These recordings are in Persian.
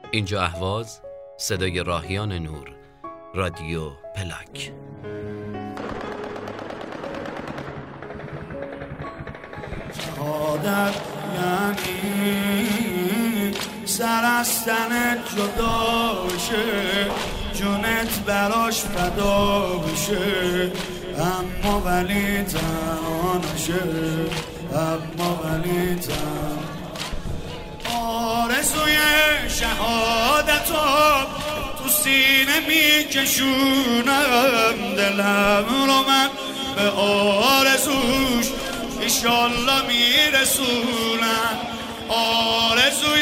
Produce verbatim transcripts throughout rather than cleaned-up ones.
اینجا اهواز، صدای راهیان نور، رادیو پلاک. شهادت یعنی سر از تنت جدا بشه، جونت براش فدا بشه، اما ولی تنها نشه، اما ولی تنها. آرزوی شهادتم تو سینه میکشونم، دلم رو من به آرزوش ایشالله میرسونم. آرزوی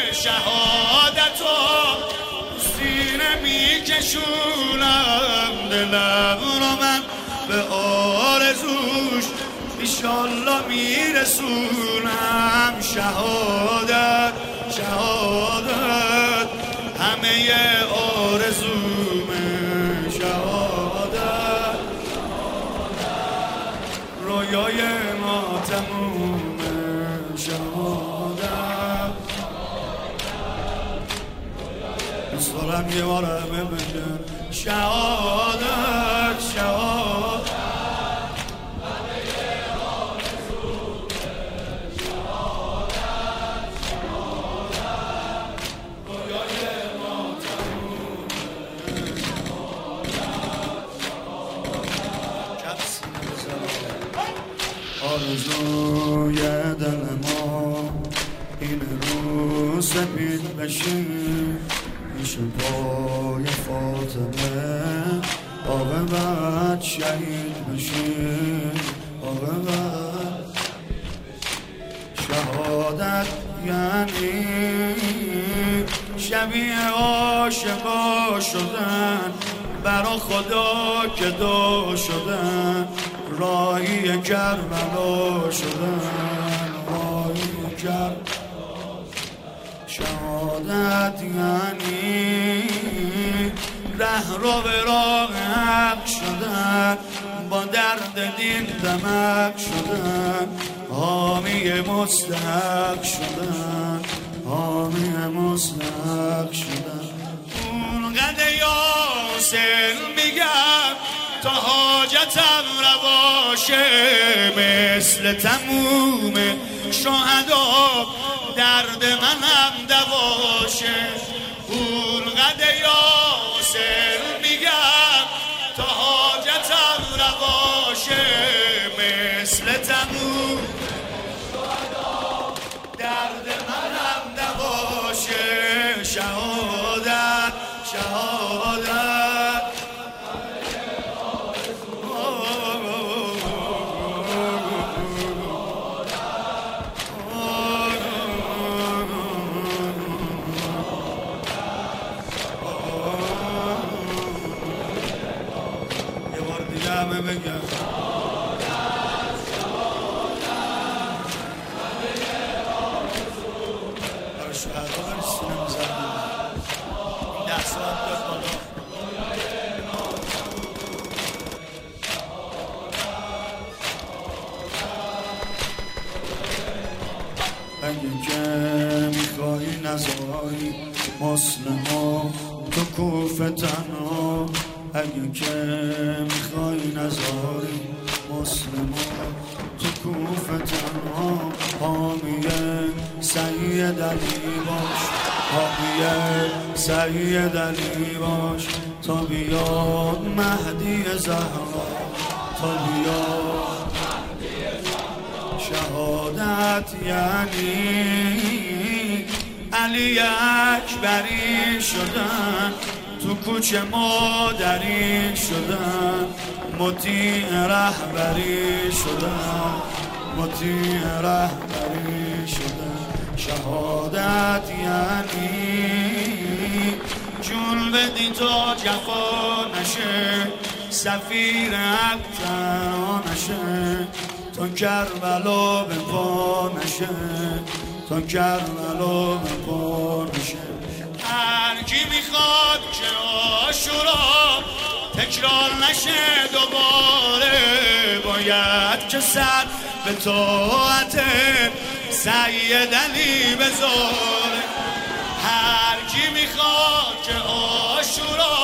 شهادتم تو سینه میکشونم، دلم رو من به آرزوش ایشالله میرسونم. شهادت شهادت همه آرزومه، شهادت رویای ما تمومه، شهادت دوست دارم یه بار همه بگن شهادت شهادت آرزوی دل ما این روز سپید بشیم، میشه پای فاطمه عاقبت شهید بشیم، عاقبت شهادت یعنی شبیه عاشقا شدن، برا خدا که دو شدن، راهی کربلا شدن، راهی کربلا. شهادت یعنی ره رو به راه حق شدن، با درد دین دمک شدن، حامی مستحق شدن، حامی مستحق شدن. اون قد یاسر میگم تا حاجتم رواشه، مثل تموم شهدا درد منم دواشه. اون قد یاسر میگم تا حاجتم رواشه، مثل تموم شهدا درد منم دواشه. شهادت شهادت همه بگم برای شهدا برای سینه میزنم این ده ساعت بیاد بالا. اگه که میخوایی نزاری مسلما تو کوفه تنها، اگه که میخوای نزاری مسلما تو کوفه تنها، حامی سید علی باش، حامی سید علی باش، تا بیاد مهدی زهرا، تا بیاد مهدی زهرا. شهادت یعنی علی اکبری شدن، تو کوچه مادری شدن، مطیع رهبری شدن، مطیع رهبری شدن. شهادت یعنی جون بدی تا جفا نشه، سفیر حق تنها نشه، تا کربلا به پا نشه، تا کربلا به پا نشه. هر کی میخواد که عاشورا تکرار نشه دوباره، باید که سر به طاعت سید علی بذاره. هر کی بی خاک آشورا